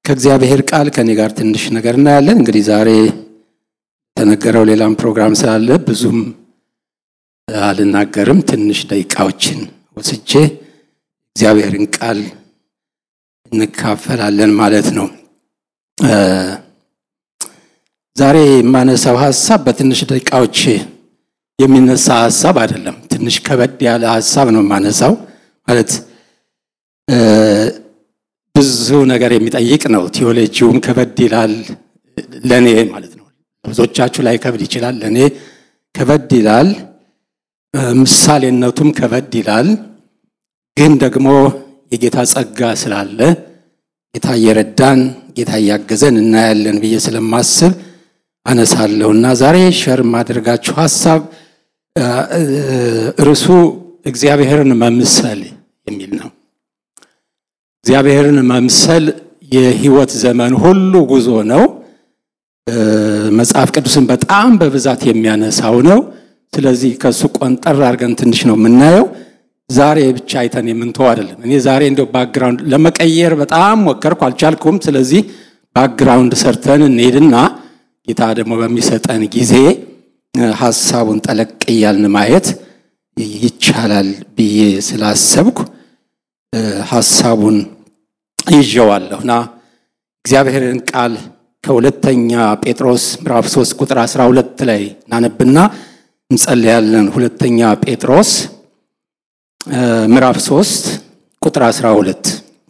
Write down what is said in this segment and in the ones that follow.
ከእግዚአብሔር ቃል ከኔ ጋር ትንሽ ነገር እናያለን። እንግዲህ ዛሬ ተነገረው ሌላም ፕሮግራም ስላለ ብዙም አልናገርም። ትንሽ ደቂቃዎችን ወስጄ እግዚአብሔርን ቃል እንካፈላለን ማለት ነው። ዛሬ የማነሳው ሐሳብ በትንሽ ደቂቃዎች የሚነሳ ሐሳብ አይደለም። ትንሽ ከበድ ያለ ሐሳብ ነው የማነሳው። ማለት ብዙ ነገር የሚጠይቅ ነው። ቲዮሎጂውም ከበድ ይላል ለኔ ማለት ነው። ብዙዎቻችሁ ላይ ከበድ ይችላል፣ ለኔ ከበድ ይላል። ምሳሌነቱም ከበድ ይላል። ግን ደግሞ የጌታ ጸጋ ስላለ ጌታ እየረዳን ጌታ እያገዘን እናያለን ብዬ ስለማስብ አነሳለሁና ዛሬ ሸር ማድረጋችሁ ሐሳብ ርዕሱ እግዚአብሔርን መምሰል የሚል ነው። እግዚአብሔርን መምሰል የህይወት ዘመን ሁሉ ጉዞ ነው። መጽሐፍ ቅዱስን በጣም በብዛት የሚያነሳው ነው። ስለዚህ ከሱ ቆንጠር አድርገን ትንሽ ነው የምናየው። ዛሬ ብቻ አይተን የምንተው አይደለም። እኔ ዛሬ እንደው ባክግራውንድ ለመቀየር በጣም ሞከርኩ፣ አልቻልኩም። ስለዚህ ባክግራውንድ ሰርተን እንሄድና ጌታ ደግሞ በሚሰጠን ጊዜ ሐሳቡን ጠለቅ እያልን ማየት ይቻላል ብዬ ስላሰብኩ ሐሳቡን ይዤዋለሁና እግዚአብሔርን ቃል ከሁለተኛ ጴጥሮስ ምዕራፍ 3 ቁጥር 12 ላይ እናነብና እንጸልያለን። ሁለተኛ ጴጥሮስ ምዕራፍ 3 ቁጥር 12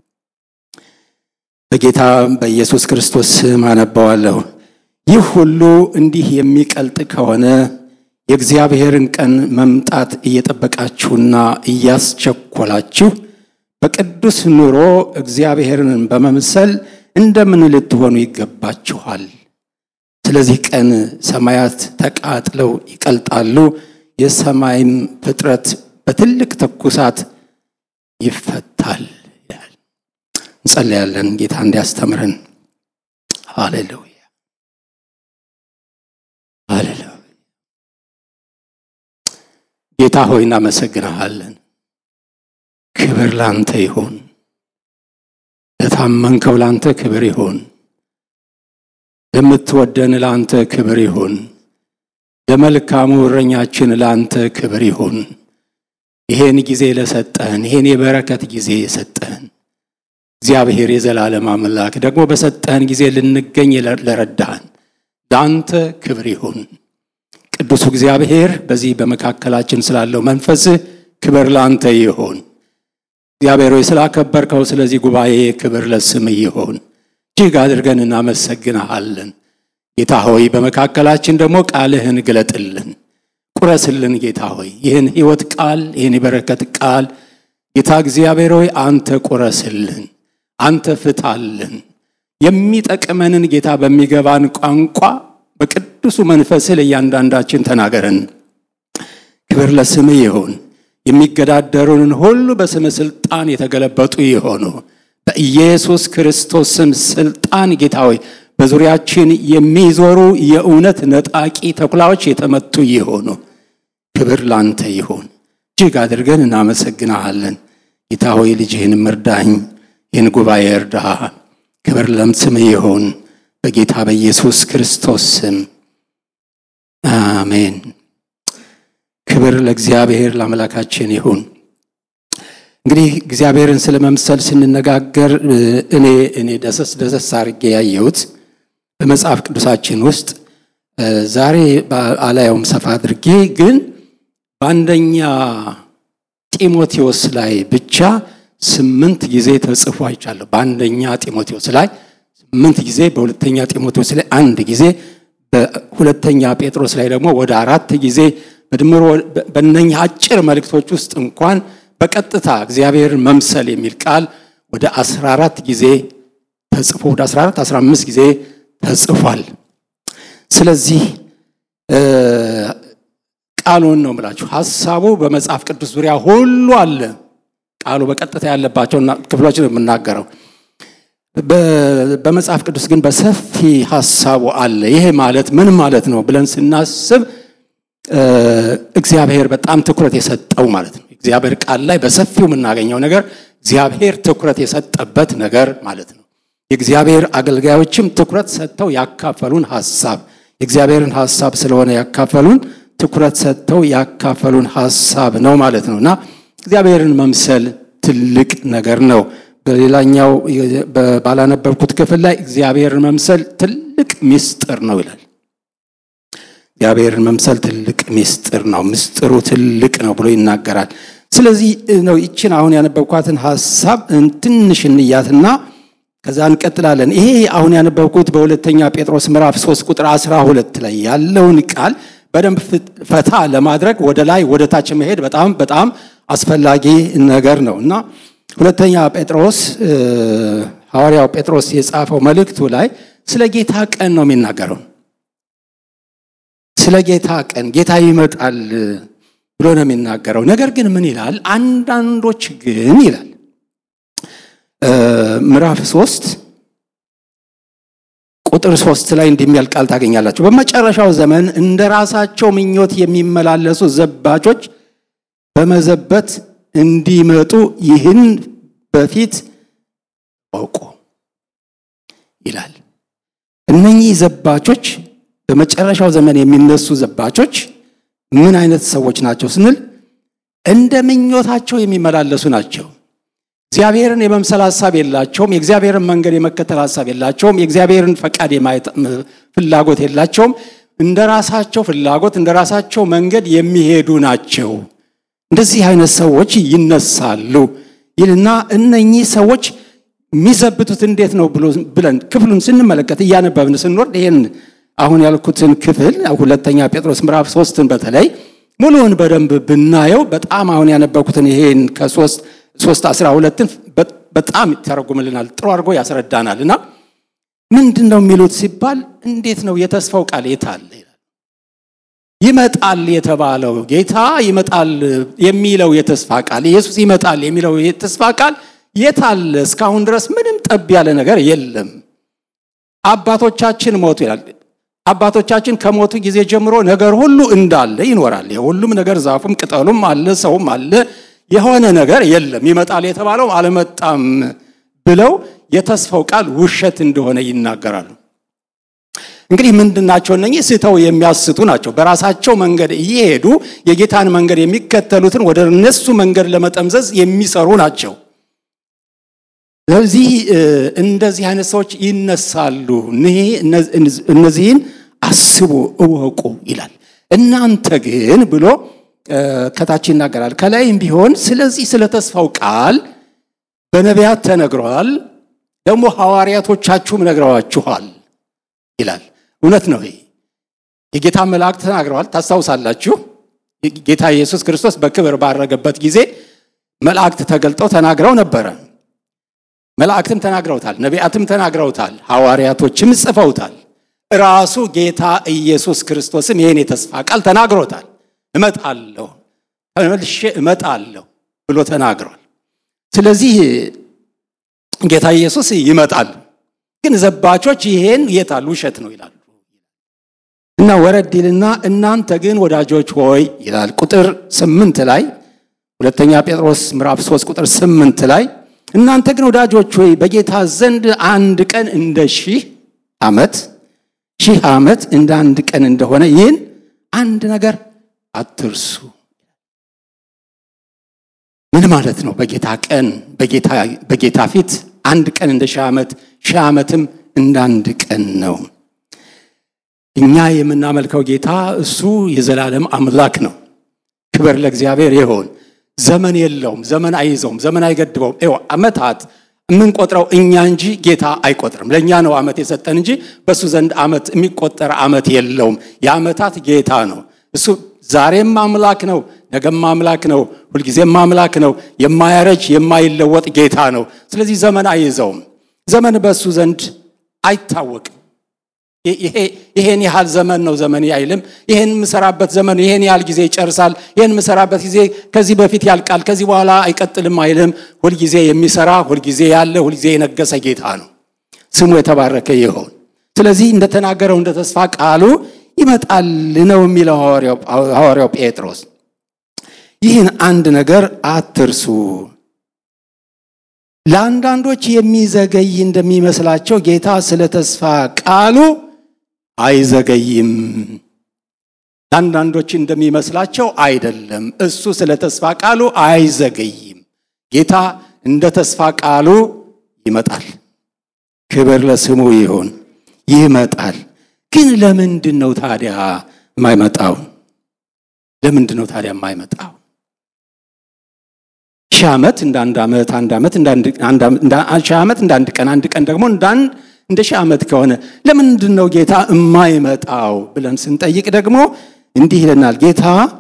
በጌታ በኢየሱስ ክርስቶስ ስም አነባዋለሁ። ይህ ሁሉ እንዲህ የሚቀልጥ ከሆነ የእግዚአብሔርን ቀን መምጣት እየጠበቃችሁና እያስቸኮላችሁ በቅዱስ ኑሮ እግዚአብሔርን በመምሰል እንደምን ልትሆኑ ይገባችኋል። ስለዚህ ቀን ሰማያት ተቃጥለው ይቀልጣሉ፣ የሰማይም ፍጥረት በትልቅ ትኩሳት ይፈታል ይላል። እንጸልያለን ጌታ እንዲያስተምረን። ሃሌሉያ ሃሌሉያ። ጌታ ሆይ እናመሰግንሃለን። ክብር ላንተ ይሁን። ለታመንከው ላንተ ክብር ይሁን። ለምትወደን ላንተ ክብር ይሁን። ለመልካሙ እረኛችን ላንተ ክብር ይሁን። ይሄን ጊዜ ለሰጠን፣ ይሄን የበረከት ጊዜ የሰጠን እግዚአብሔር የዘላለም አምላክ ደግሞ በሰጠን ጊዜ ልንገኝ ለረዳን ላንተ ክብር ይሁን። ቅዱስ እግዚአብሔር በዚህ በመካከላችን ስላለው መንፈስ ክብር ላንተ ይሁን። እግዚአብሔር ሆይ ስላከበርከው ስለዚህ ጉባኤ ክብር ለስምህ ይሁን። እጅግ አድርገን እናመሰግንሃለን። ጌታ ሆይ በመካከላችን ደግሞ ቃልህን ግለጥልን፣ ቁረስልን። ጌታ ሆይ ይህን ሕይወት ቃል፣ ይህን የበረከት ቃል ጌታ እግዚአብሔር ሆይ አንተ ቁረስልን፣ አንተ ፍታልን። የሚጠቅመንን ጌታ በሚገባን ቋንቋ በቅዱሱ መንፈስ ለእያንዳንዳችን ተናገረን። ክብር ለስምህ ይሁን። የሚገዳደሩንን ሁሉ በስም ስልጣን የተገለበጡ ይሆኑ በኢየሱስ ክርስቶስ ስም ስልጣን ጌታ ሆይ በዙሪያችን የሚዞሩ የእውነት ነጣቂ ተኩላዎች የተመቱ ይሆኑ። ክብር ላንተ ይሁን። እጅግ አድርገን እናመሰግንሃለን። ጌታ ሆይ ልጅህን እርዳኝ፣ ይህን ጉባኤ እርዳ። ክብር ለስምህ ይሁን በጌታ በኢየሱስ ክርስቶስ ስም አሜን። ክብር ለእግዚአብሔር ለአምላካችን ይሁን። እንግዲህ እግዚአብሔርን ስለመምሰል ስንነጋገር እኔ ደሰስ አድርጌ ያየሁት በመጽሐፍ ቅዱሳችን ውስጥ ዛሬ አላየውም ሰፋ አድርጌ፣ ግን በአንደኛ ጢሞቴዎስ ላይ ብቻ 8 ጊዜ ተጽፎ አይቻለሁ። በአንደኛ ጢሞቴዎስ ላይ 8 ጊዜ፣ በሁለተኛ ጢሞቴዎስ ላይ 1 ጊዜ፣ በሁለተኛ ጴጥሮስ ላይ ደግሞ ወደ 4 ጊዜ በድምሮ በእነኛ አጭር መልእክቶች ውስጥ እንኳን በቀጥታ እግዚአብሔርን መምሰል የሚል ቃል ወደ 14 ጊዜ ተጽፎ ወደ 14 15 ጊዜ ተጽፏል። ስለዚህ ቃሉን ነው የምላችሁ። ሐሳቡ በመጽሐፍ ቅዱስ ዙሪያ ሁሉ አለ። ቃሉ በቀጥታ ያለባቸው ክፍሎች ነው የምናገረው። በመጽሐፍ ቅዱስ ግን በሰፊ ሐሳቡ አለ። ይሄ ማለት ምን ማለት ነው ብለን ስናስብ እግዚአብሔር በጣም ትኩረት የሰጠው ማለት ነው። እግዚአብሔር ቃል ላይ በሰፊው የምናገኘው ነገር እግዚአብሔር ትኩረት የሰጠበት ነገር ማለት ነው። የእግዚአብሔር አገልጋዮችም ትኩረት ሰጥተው ያካፈሉን ሐሳብ የእግዚአብሔርን ሐሳብ ስለሆነ ያካፈሉን ትኩረት ሰጥተው ያካፈሉን ሐሳብ ነው ማለት ነውና እግዚአብሔርን መምሰል ትልቅ ነገር ነው። በሌላኛው ባላነበብኩት ክፍል ላይ እግዚአብሔርን መምሰል ትልቅ ምስጢር ነው ይላል። እግዚአብሔርን መምሰል ትልቅ ምስጢር ነው፣ ምስጢሩ ትልቅ ነው ብሎ ይናገራል። ስለዚህ ነው ይችን አሁን ያነበብኳትን ሐሳብ ትንሽ እንያትና ከዛ እንቀጥላለን። ይሄ አሁን ያነበብኩት በሁለተኛ ጴጥሮስ ምዕራፍ 3 ቁጥር 12 ላይ ያለውን ቃል በደንብ ፈታ ለማድረግ ወደ ላይ ወደ ታች መሄድ በጣም አስፈላጊ ነገር ነውና ሁለተኛ ጴጥሮስ ሐዋርያው ጴጥሮስ የጻፈው መልእክቱ ላይ ስለ ጌታ ቀን ነው የሚናገረው። ስለ ጌታ ቀን ጌታ ይመጣል ብሎ ነው የሚናገረው። ነገር ግን ምን ይላል? አንዳንዶች ግን ይላል ምዕራፍ 3 ቁጥር 3 ላይ እንደሚያል ቃል ታገኛላችሁ። በመጨረሻው ዘመን እንደራሳቸው ምኞት የሚመላለሱ ዘባቾች በመዘበት እንዲመጡ ይህን በፊት አውቁ ይላል። እነኚህ ዘባቾች በመጨረሻው ዘመን የሚነሱ ዘባቾች ምን አይነት ሰዎች ናቸው ስንል እንደ ምኞታቸው የሚመላለሱ ናቸው። እግዚአብሔርን የመምሰል ሐሳብ የላቸውም። የእግዚአብሔርን መንገድ የመከተል ሐሳብ የላቸውም። የእግዚአብሔርን ፈቃድ የማየት ፍላጎት የላቸውም። እንደራሳቸው ፍላጎት እንደራሳቸው መንገድ የሚሄዱ ናቸው። እንደዚህ አይነት ሰዎች ይነሳሉ ይልና እነኚህ ሰዎች የሚዘብቱት እንዴት ነው ብለን ክፍሉን ስንመለከት እያነበብን ስንወርድ ይሄን አሁን ያልኩትን ክፍል ሁለተኛ ጴጥሮስ ምዕራፍ 3ን በተለይ ሙሉውን በደንብ ብናየው በጣም አሁን ያነበብኩትን ይሄን ከ3:12ን በጣም ይተረጉምልናል፣ ጥሩ አድርጎ ያስረዳናልና ምንድነው የሚሉት ሲባል እንዴት ነው የተስፋው ቃል የታለ ይመጣል የተባለው ጌታ ይመጣል የሚለው የተስፋ ቃል ኢየሱስ ይመጣል የሚለው የተስፋ ቃል የታለ? እስካሁን ድረስ ምንም ጠብ ያለ ነገር የለም። አባቶቻችን ሞቱ ይላል። አባቶቻችን ከሞቱ ጊዜ ጀምሮ ነገር ሁሉ እንዳለ ይኖራል። የሁሉም ነገር ዛፉም ቅጠሉም አለ ሰውም አለ፣ የሆነ ነገር የለም። ይመጣል የተባለው አልመጣም ብለው የተስፋው ቃል ውሸት እንደሆነ ይናገራሉ። እንግዲህ ምንድናቸው? እነኚህ ስተው የሚያስቱ ናቸው። በራሳቸው መንገድ እየሄዱ የጌታን መንገድ የሚከተሉትን ወደ እነሱ መንገድ ለመጠምዘዝ የሚሰሩ ናቸው። ስለዚህ እንደዚህ አይነት ሰዎች ይነሳሉ። እነዚህን አስቡ እወቁ ይላል። እናንተ ግን ብሎ ከታች ይናገራል። ከላይም ቢሆን ስለዚህ ስለ ተስፋው ቃል በነቢያት ተነግሯል፣ ደግሞ ሐዋርያቶቻችሁም ነግረዋችኋል ይላል። እውነት ነው። የጌታ መላእክት ተናግረዋል። ታስታውሳላችሁ። ጌታ ኢየሱስ ክርስቶስ በክብር ባረገበት ጊዜ መላእክት ተገልጠው ተናግረው ነበር። መላእክትም ተናግረውታል፣ ነቢያትም ተናግረውታል፣ ሐዋርያቶችም ጽፈውታል። ራሱ ጌታ ኢየሱስ ክርስቶስም ይሄን የተስፋ ቃል ተናግሮታል። እመጣለሁ ተመልሼ እመጣለሁ ብሎ ተናግሯል። ስለዚህ ጌታ ኢየሱስ ይመጣል። ግን ዘባቾች ይሄን የታል ውሸት ነው ይላሉ። እና ወረድ ይልና እናንተ ግን ወዳጆች ሆይ ይላል ቁጥር 8 ላይ ሁለተኛ ጴጥሮስ ምዕራፍ 3 ቁጥር 8 ላይ እናንተ ግን ወዳጆች ሆይ በጌታ ዘንድ አንድ ቀን እንደ ሺህ ዓመት እንደ አንድ ቀን እንደሆነ ይህን አንድ ነገር አትርሱ። ምን ማለት ነው? በጌታ ቀን በጌታ ፊት አንድ ቀን እንደ ሺህ ዓመትም እንደ አንድ ቀን ነው። እኛ የምናመልከው ጌታ እሱ የዘላለም አምላክ ነው። ክብር ለእግዚአብሔር ይሁን። ዘመን የለውም፣ ዘመን አይዘውም፣ ዘመን አይገድበውም። ዓመታት የምንቆጥረው እኛ እንጂ ጌታ አይቆጥርም። ለኛ ነው ዓመት የሰጠን እንጂ በሱ ዘንድ ዓመት የሚቆጠር ዓመት የለውም። የዓመታት ጌታ ነው እሱ። ዛሬም አምላክ ነው፣ ነገም አምላክ ነው፣ ሁልጊዜም አምላክ ነው። የማያረጅ የማይለወጥ ጌታ ነው። ስለዚህ ዘመን አይዘውም። ዘመን በሱ ዘንድ አይታወቅም። ይሄን ያህል ዘመን ነው ዘመን አይልም። ይሄን መሰራበት ዘመን ይሄን ያህል ጊዜ ይጨርሳል፣ ይሄን መሰራበት ጊዜ ከዚህ በፊት ያልቃል፣ ከዚህ በኋላ አይቀጥልም አይልም። ሁሉ ጊዜ የሚሰራ ሁሉ ጊዜ ያለ ሁሉ ጊዜ የነገሰ ጌታ ነው። ስሙ የተባረከ ይሁን። ስለዚህ እንደተናገረው እንደ ተስፋ ቃሉ ይመጣል ነው የሚለው ሐዋርያው ጴጥሮስ። ይህን አንድ ነገር አትርሱ። ለአንዳንዶች የሚዘገይ እንደሚመስላቸው ጌታ ስለ ተስፋ ቃሉ አይዘገይም። ለአንዳንዶች እንደሚመስላቸው አይደለም። እሱ ስለ ተስፋ ቃሉ አይዘገይም። ጌታ እንደ ተስፋ ቃሉ ይመጣል። ክብር ለስሙ ይሁን። ይመጣል። ግን ለምንድን ነው ታዲያ የማይመጣው? ለምንድን ነው ታዲያ የማይመጣው? ሺህ ዓመት እንደ አንድ ዓመት፣ አንድ ዓመት እንደ ሺህ ዓመት እንደ አንድ ቀን፣ አንድ ቀን ደግሞ እንደ ሺህ ዓመት ከሆነ ለምንድን ነው ጌታ የማይመጣው ብለን ስንጠይቅ ደግሞ እንዲህ ይለናል። ጌታ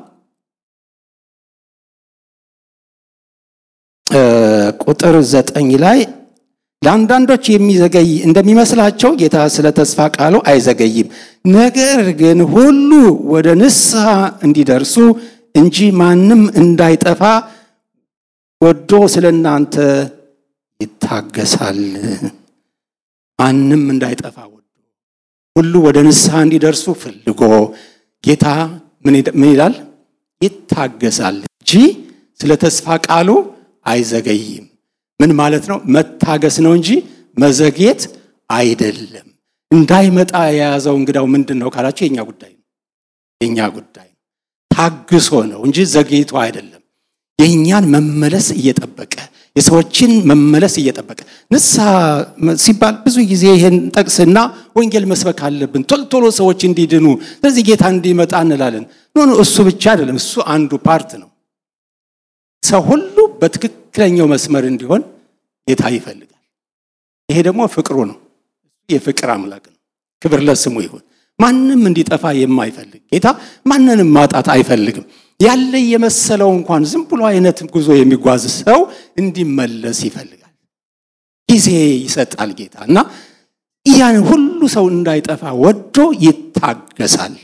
ቁጥር 9 ላይ ለአንዳንዶች የሚዘገይ እንደሚመስላቸው ጌታ ስለ ተስፋ ቃሉ አይዘገይም፣ ነገር ግን ሁሉ ወደ ንስሐ እንዲደርሱ እንጂ ማንም እንዳይጠፋ ወዶ ስለናንተ ይታገሳል። ማንም እንዳይጠፋ ወዶ ሁሉ ወደ ንስሐ እንዲደርሱ ፈልጎ ጌታ ምን ይላል? ይታገሳል እንጂ ስለ ተስፋ ቃሉ አይዘገይም። ምን ማለት ነው? መታገስ ነው እንጂ መዘግየት አይደለም። እንዳይመጣ የያዘው እንግዳው ምንድነው ካላችሁ የኛ ጉዳይ ነው። የኛ ጉዳይ ታግሶ ነው እንጂ ዘግይቶ አይደለም። የኛን መመለስ እየጠበቀ የሰዎችን መመለስ እየጠበቀ ንስሐ ሲባል ብዙ ጊዜ ይሄን ጠቅስና ወንጌል መስበክ አለብን ቶሎ ሰዎች እንዲድኑ ስለዚህ ጌታ እንዲመጣ እንላለን። እሱ ብቻ አይደለም። እሱ አንዱ ፓርት ነው። ሰው ሁሉ በትክክለኛው መስመር እንዲሆን ጌታ ይፈልጋል። ይሄ ደግሞ ፍቅሩ ነው። የፍቅር አምላክ ነው። ክብር ለስሙ ይሁን። ማንም እንዲጠፋ የማይፈልግ ጌታ ማንንም ማጣት አይፈልግም። ያለ የመሰለው እንኳን ዝም ብሎ አይነት ጉዞ የሚጓዝ ሰው እንዲመለስ ይፈልጋል። ጊዜ ይሰጣል ጌታና ያን ሁሉ ሰው እንዳይጠፋ ወዶ ይታገሳል።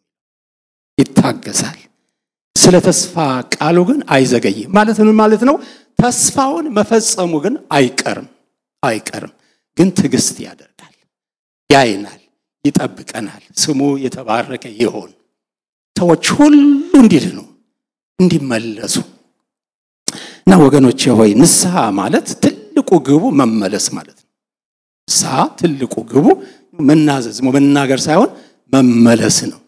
ስለ ተስፋ ቃሉ ግን አይዘገይም ማለት ነው። ተስፋውን መፈጸሙ ግን አይቀርም። ግን ትዕግስት ያደርጋል፣ ያይናል፣ ይጠብቀናል። ስሙ የተባረከ ይሁን። ሰዎች ሁሉ እንዲድኑ እንዲመለሱ እና ወገኖቼ ሆይ ንስሐ ማለት ትልቁ ግቡ መመለስ ማለት ነው። ንስሐ ትልቁ ግቡ መናዘዝ መናገር ሳይሆን መመለስ ነው።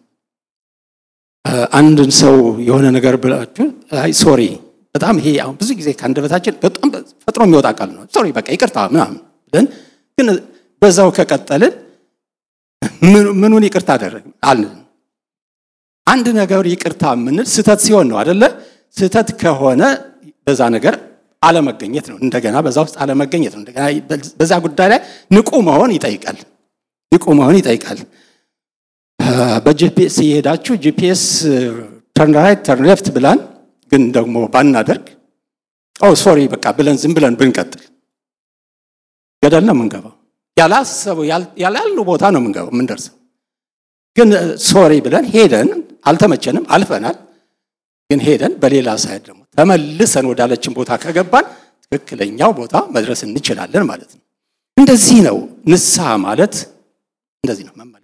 አንድን ሰው የሆነ ነገር ብላችሁ አይ ሶሪ በጣም ይሄ አሁን ብዙ ጊዜ ካንደበታችን በጣም ፈጥሮ የሚወጣ ቃል ነው። ሶሪ በቃ ይቅርታ ምናምን ግን በዛው ከቀጠልን ምኑን ይቅርታ አደረግን አልን። አንድ ነገር ይቅርታ ምንል ስተት ሲሆን ነው አይደለ? ስተት ከሆነ በዛ ነገር አለመገኘት ነው። እንደገና በዛ ውስጥ አለመገኘት ነው። እንደገና በዛ ጉዳይ ላይ ንቁ መሆን ይጠይቃል። በጂፒኤስ ይሄዳችሁ ጂፒኤስ ተርን ራይት ተርን ሌፍት ብላን ግን ደግሞ ባናደርግ ሶሪ በቃ ብለን ዝም ብለን ብንቀጥል ገደል ነው የምንገባው። ያላሰበው ያላልነው ቦታ ነው የምንገባው የምንደርሰው። ግን ሶሪ ብለን ሄደን አልተመቸንም አልፈናል። ግን ሄደን በሌላ ሳይድ ደግሞ ተመልሰን ወዳለችን ቦታ ከገባን ትክክለኛው ቦታ መድረስ እንችላለን ማለት ነው። እንደዚህ ነው ንስሐ ማለት እንደዚህ ነው መመለስ።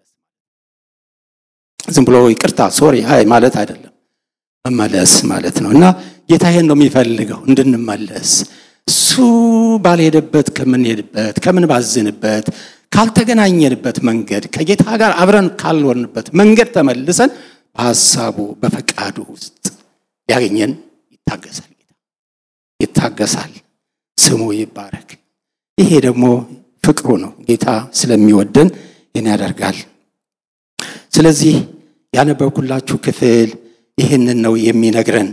ዝም ብሎ ይቅርታ ሶሪ አይ ማለት አይደለም። መመለስ ማለት ነውና ጌታ ይሄን ነው የሚፈልገው እንድንመለስ። እሱ ባልሄደበት ከምንሄድበት ከምንባዝንበት ካልተገናኘንበት መንገድ ከጌታ ጋር አብረን ካልወርንበት መንገድ ተመልሰን በሐሳቡ በፈቃዱ ውስጥ ያገኘን ይታገሳል። ጌታ ይታገሳል። ስሙ ይባረክ። ይሄ ደግሞ ፍቅሩ ነው። ጌታ ስለሚወደን ይሄን ያደርጋል። ስለዚህ ያነበብኩላችሁ ክፍል ይሄንን ነው የሚነግረን።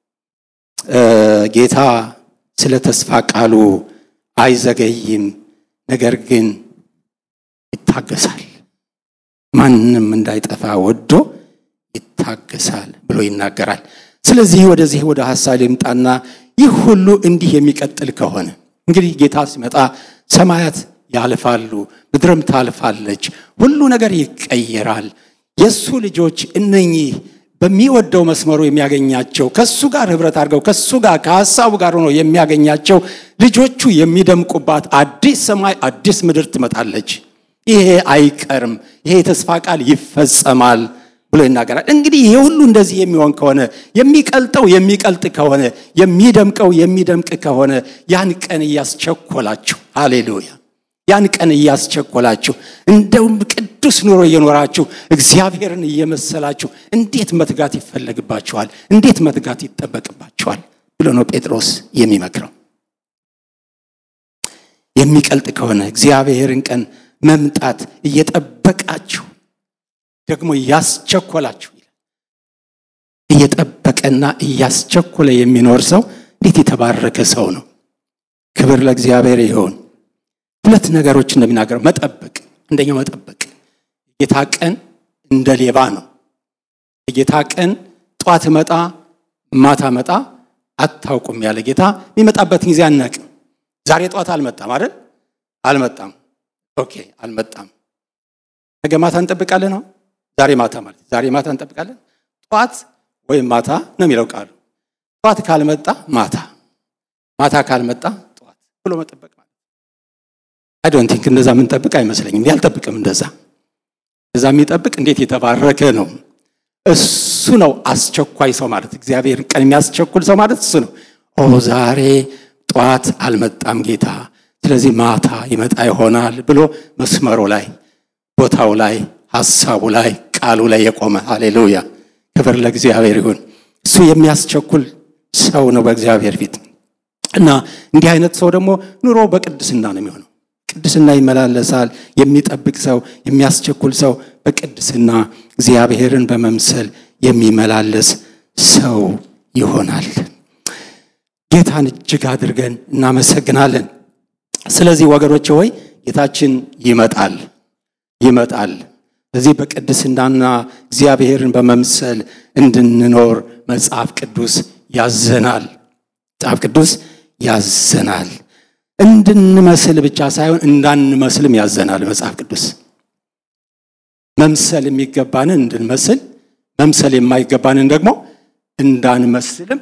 ጌታ ስለ ተስፋ ቃሉ አይዘገይም፣ ነገር ግን ይታገሳል። ማንንም እንዳይጠፋ ወዶ ይታገሳል ብሎ ይናገራል። ስለዚህ ወደዚህ ወደ ሐሳብ ልምጣና ይህ ሁሉ እንዲህ የሚቀጥል ከሆነ እንግዲህ ጌታ ሲመጣ ሰማያት ያልፋሉ፣ ምድርም ታልፋለች፣ ሁሉ ነገር ይቀየራል። የሱ ልጆች እነኚህ በሚወደው መስመሩ የሚያገኛቸው ከሱ ጋር ህብረት አድርገው ከሱ ጋር ከሐሳቡ ጋር ሆኖ የሚያገኛቸው ልጆቹ የሚደምቁባት አዲስ ሰማይ አዲስ ምድር ትመጣለች። ይሄ አይቀርም። ይሄ የተስፋ ቃል ይፈጸማል ብሎ ይናገራል። እንግዲህ ይሄ ሁሉ እንደዚህ የሚሆን ከሆነ የሚቀልጠው የሚቀልጥ ከሆነ የሚደምቀው የሚደምቅ ከሆነ ያን ቀን እያስቸኮላችሁ ሃሌሉያ ያን ቀን እያስቸኮላችሁ እንደውም ቅዱስ ኑሮ እየኖራችሁ እግዚአብሔርን እየመሰላችሁ እንዴት መትጋት ይፈልግባችኋል እንዴት መትጋት ይጠበቅባችኋል ብሎ ነው ጴጥሮስ የሚመክረው። የሚቀልጥ ከሆነ እግዚአብሔርን ቀን መምጣት እየጠበቃችሁ ደግሞ እያስቸኮላችሁ እየጠበቀና እያስቸኮለ የሚኖር ሰው እንዴት የተባረከ ሰው ነው። ክብር ለእግዚአብሔር ይሁን። ሁለት ነገሮች እንደሚናገር መጠበቅ አንደኛው መጠበቅ ጌታ ቀን እንደ ሌባ ነው። ጌታ ቀን ጧት መጣ ማታ መጣ አታውቁም ያለ ጌታ የሚመጣበት ጊዜ አናውቅም። ዛሬ ጧት አልመጣም አይደል አልመጣም ኦኬ አልመጣም ነገ ማታ እንጠብቃለን ነው ዛሬ ማታ ማለት ዛሬ ማታ እንጠብቃለን ጧት ወይ ማታ ነው የሚለው ቃሉ። ጧት ካልመጣ ማታ ማታ ካልመጣ ጧት ብሎ መጠበቅ ማለት I don't think እንደዛ ምን ጠብቅ አይመስለኝም። ያልጠብቅም እንደዛ የሚጠብቅ እንዴት የተባረከ ነው። እሱ ነው አስቸኳይ ሰው ማለት እግዚአብሔር ቀን የሚያስቸኩል ሰው ማለት እሱ ነው። ዛሬ ጧት አልመጣም ጌታ ስለዚህ ማታ ይመጣ ይሆናል ብሎ መስመሩ ላይ ቦታው ላይ ሐሳቡ ላይ ቃሉ ላይ የቆመ ሃሌሉያ ክብር ለእግዚአብሔር ይሁን። እሱ የሚያስቸኩል ሰው ነው በእግዚአብሔር ፊት እና እንዲህ አይነት ሰው ደግሞ ኑሮ በቅድስና ነው የሚሆነው። ቅድስና ይመላለሳል። የሚጠብቅ ሰው የሚያስቸኩል ሰው በቅድስና እግዚአብሔርን በመምሰል የሚመላለስ ሰው ይሆናል። ጌታን እጅግ አድርገን እናመሰግናለን። ስለዚህ ወገኖቼ ሆይ ጌታችን ይመጣል። ስለዚህ በቅድስናና እግዚአብሔርን በመምሰል እንድንኖር መጽሐፍ ቅዱስ ያዘናል። መጽሐፍ ቅዱስ ያዘናል። እንድንመስል ብቻ ሳይሆን እንዳንመስልም ያዘናል መጽሐፍ ቅዱስ። መምሰል የሚገባንን እንድንመስል መምሰል የማይገባንን ደግሞ እንዳንመስልም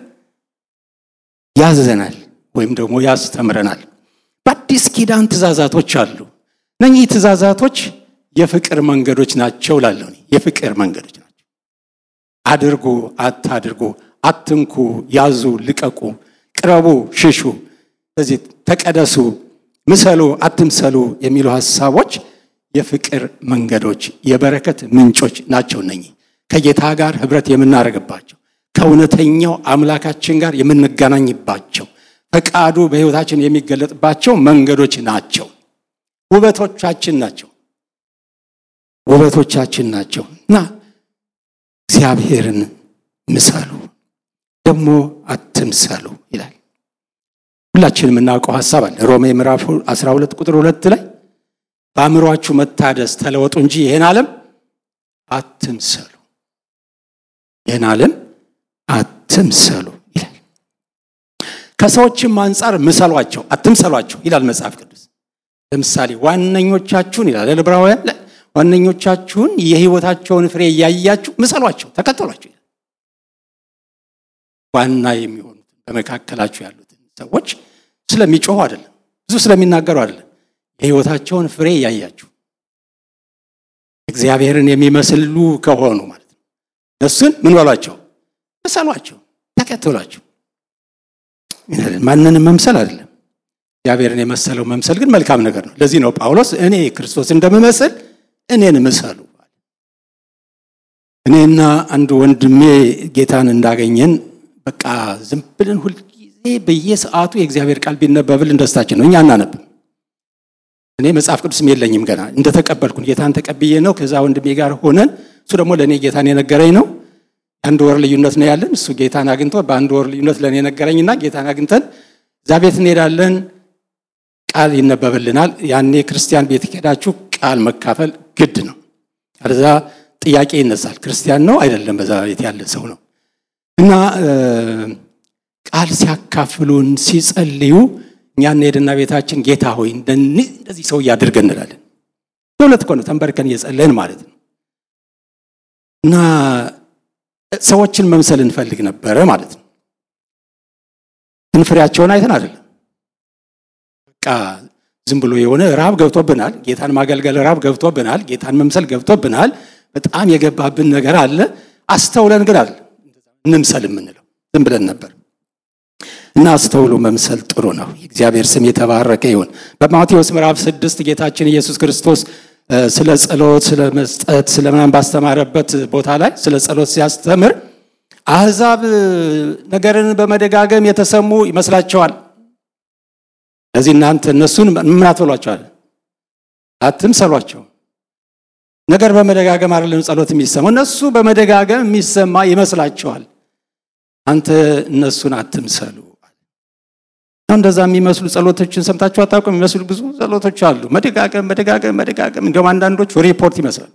ያዘናል ወይም ደግሞ ያስተምረናል። በአዲስ ኪዳን ትእዛዛቶች አሉ። እነዚህ ትእዛዛቶች የፍቅር መንገዶች ናቸው ላለው የፍቅር መንገዶች ናቸው። አድርጉ አታድርጉ አትንኩ ያዙ ልቀቁ ቅረቡ ሽሹ ስለዚህ ተቀደሱ ምሰሉ አትምሰሉ የሚሉ ሐሳቦች የፍቅር መንገዶች የበረከት ምንጮች ናቸው። እነዚህ ከጌታ ጋር ህብረት የምናደርግባቸው ከእውነተኛው አምላካችን ጋር የምንገናኝባቸው ፈቃዱ በህይወታችን የሚገለጥባቸው መንገዶች ናቸው። ውበቶቻችን ናቸውና እግዚአብሔርን ምሰሉ ደግሞ አትምሰሉ ይላል። ሁላችንም እናውቀው ሐሳብ አለ። ሮሜ ምዕራፍ 12 ቁጥር 2 ላይ በአእምሮአችሁ መታደስ ተለወጡ እንጂ ይሄን ዓለም አትምሰሉ ይላል። ከሰዎችም አንፃር ምሰሏቸው አትምሰሏቸው ይላል መጽሐፍ ቅዱስ። ለምሳሌ ዋነኞቻችሁን ይላል ዕብራውያን ላይ ዋነኞቻችሁን የህይወታቸውን ፍሬ ያያችሁ ምሰሏቸው ተከተሏቸው ይላል። ዋና የሚሆኑት በመካከላችሁ ያሉት ሰዎች ስለሚጮሁ አይደለም ብዙ ስለሚናገሩ አይደለም የህይወታቸውን ፍሬ ያያችሁ እግዚአብሔርን የሚመስሉ ከሆኑ ማለት ነው እነሱን ምን በሏቸው ምሰሏቸው ተከተሏቸው። ማንንም መምሰል አይደለም እግዚአብሔርን የመሰለው መምሰል ግን መልካም ነገር ነው። ለዚህ ነው ጳውሎስ እኔ ክርስቶስ እንደምመስል እኔን ምሰሉ። እኔና አንድ ወንድሜ ጌታን እንዳገኘን በቃ ዝም ብለን ሁሉ ጊዜ በየሰዓቱ የእግዚአብሔር ቃል ቢነበብልን ደስታችን ነው። እኛ አናነብም። እኔ መጽሐፍ ቅዱስም የለኝም ገና እንደተቀበልኩን ጌታን ተቀብዬ ነው ከዛ ወንድሜ ጋር ሆነን እሱ ደግሞ ለኔ ጌታን የነገረኝ ነው። አንድ ወር ልዩነት ነው ያለን። እሱ ጌታን አግኝቶ በአንድ ወር ልዩነት ለኔ ነገረኝና ጌታን አግኝተን እዛ ቤት እንሄዳለን። ቃል ይነበብልናል። ያኔ ክርስቲያን ቤት ሄዳችሁ ቃል መካፈል ግድ ነው። አለዛ ጥያቄ ይነሳል። ክርስቲያን ነው አይደለም በዛ ቤት ያለ ሰው ነው። እና ቃል ሲያካፍሉን ሲጸልዩ እኛ እንሄድና ቤታችን ጌታ ሆይ እንደዚህ ሰው ያድርገን እንላለን። ለሁለት ቆነ ተንበርከን እየጸለይን ማለት ነው። እና ሰዎችን መምሰል እንፈልግ ነበር ማለት ነው። እንፍሬያቸውን አይተን አይደለም በቃ ዝም ብሎ የሆነ ራብ ገብቶብናል። ጌታን ማገልገል ራብ ገብቶብናል። ጌታን መምሰል ገብቶብናል። በጣም የገባብን ነገር አለ። አስተውለን ግን አይደል እንምሰል የምንለው ዝም ብለን ነበር። እና አስተውሎ መምሰል ጥሩ ነው። የእግዚአብሔር ስም የተባረከ ይሁን። በማቴዎስ ምዕራፍ 6 ጌታችን ኢየሱስ ክርስቶስ ስለ ጸሎት፣ ስለ መስጠት፣ ስለ ምናምን ባስተማረበት ቦታ ላይ ስለ ጸሎት ሲያስተምር አሕዛብ ነገርን በመደጋገም የተሰሙ ይመስላቸዋል። ለዚህ እናንተ እነሱን ምን አትበሏቸዋል? አትምሰሏቸው። ነገር በመደጋገም አይደለም ጸሎት የሚሰማው፣ እነሱ በመደጋገም የሚሰማ ይመስላቸዋል። አንተ እነሱን አትምሰሉ። እንደዛ የሚመስሉ ጸሎቶችን ሰምታችሁ አታውቁም? የሚመስሉ ብዙ ጸሎቶች አሉ። መደጋገም እንደውም አንዳንዶች ሪፖርት ይመስላል።